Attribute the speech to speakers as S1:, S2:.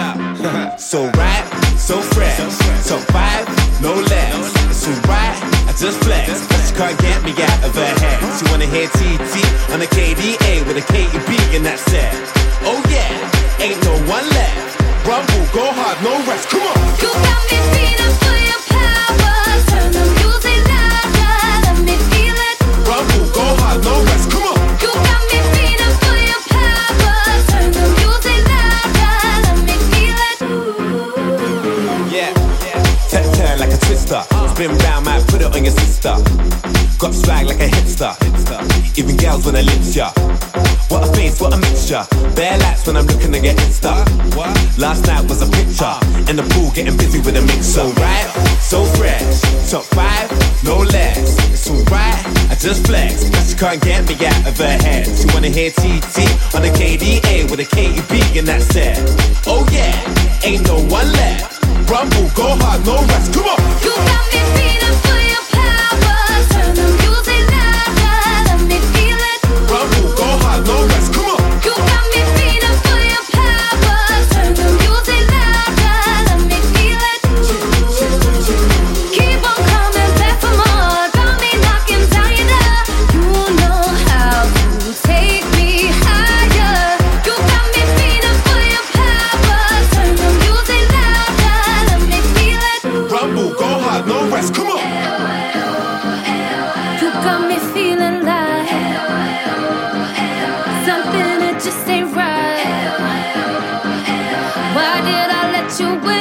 S1: So right, so fresh, top 5, no less. So right, I just flex, but she can't get me out of her head. She wanna hear TT on a KDA with a KEB and that's it. Oh yeah, ain't no one left. Rumble, go hard, no rest, come on.
S2: You got me feeling for your power. Turn the music louder, let me feel it.
S1: Rumble, go hard, no rest, come on.
S2: You got me feeling for your power. Turn the music louder, let me feel it.
S1: Yeah, turn like a twister. Spin round, might put it on your sister. Got swag like a hipster. Even girls wanna lips ya. What a face, what a mixture. Bare lights when I'm looking to get Insta. Last night was a picture in the pool, getting busy with a mix. So right, so fresh, top 5, no less. It's alright, I just flex, but she can't get me out of her head. She wanna hear TT on a KDA with a KEB and that's it. Oh yeah, ain't no one left. Rumble, go hard, no rest, come on.
S2: You got me feeling for your power. Turn the music louder, let me feel it.
S1: Rumble, go hard, no rest, come on.
S2: You got me feeling for your power. Turn the music louder, let me feel it. Keep on coming back for more. Got me knocking down your door. You know how to take me higher. You got me feeling for your power. Turn the music louder, let me feel it.
S1: Rumble, go hard, no rest, come on.
S2: You got me feeling like something that just ain't right. Why did I let you win?